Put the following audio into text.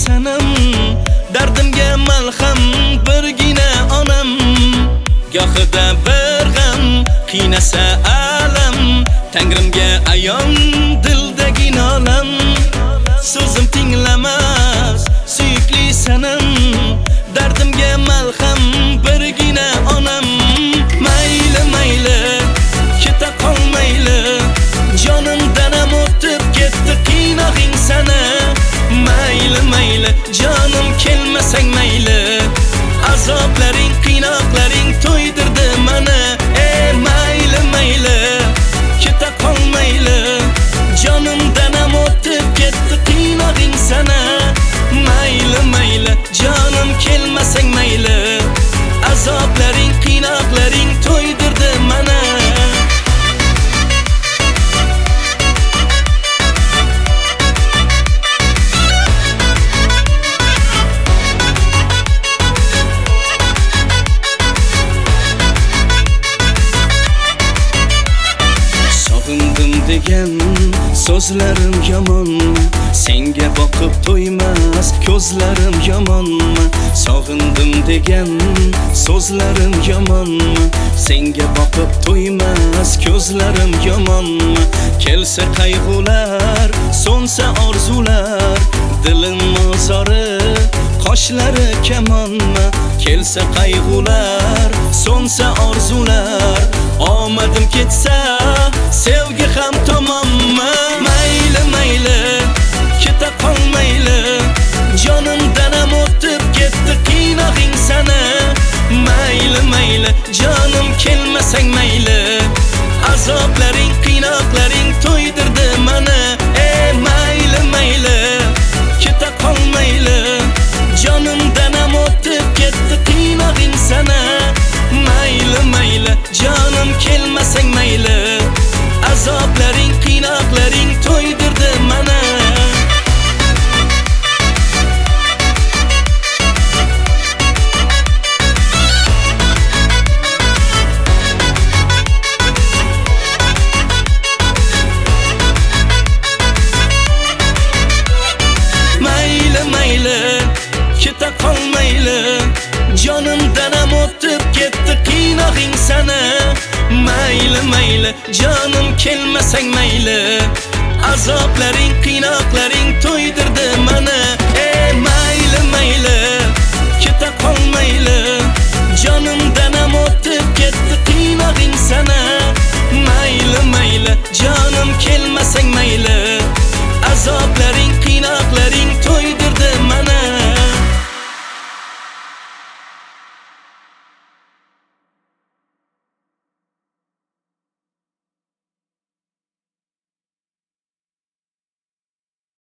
sanam, dardimga malham birgina onam. Gohida bir g'am qiynasa alam, Tangrimga ayon dildagi nolam. So'zim tinglamas suyukli sanam, dardimga malham birgina onam. Mayli mayli keta qolmayli, jonimdan ham o'tib ketdi qiynog'ing sana. Mayli mayli jonim kelmasang mayli, azoblaring qiynoqlaring to'ydirdi mana. Mayli mayli keta qolmayli, jonimdan ham o'tib ketdi qiynog'ing sana. Mayli mayli jonim kelmasang mayli, azoblaring qiynoqlaring to'ydirdi mana. Degan so'zlarim yomon, senga boqib to'ymas ko'zlarim yomon. Sog'indim degan so'zlarim yomon, senga boqib to'ymas ko'zlarim yomon. Kelsa qayg'ular, so'nsa orzular, dilim mozori, qoshlari kamonmi. Kelsa qayg'ular, so'nsa orzular, omadim ketsa sevgi ham tomonmi. Mayli mayli keta qolmayli, jonimdan ham o'tib ketdi qiynog'ing sana. Mayli mayli jonim kelmasang mayli, azoblaring qiynoqlaring to'ydirdi mana. Mayli mayli keta qolmayli, jonimdan ham o'tib ketdi qiynog'ing sana. Mayli mayli jonim kelmasang mayli, azoblaring qiynoqlaring to'ydirdi mana. Mayli mayli keta qolmayli, jonimdan ham o'tib ketdi qiynog'ing sana. Mayli mayli jonim kelmasang mayli, azoblaring qiynoqlaring to'ydirdi mana. Mayli mayli keta qolmayli, jonimdan ham o'tib ketdi qiynog'ing sana. Mayli mayli jonim kelmasang mayli,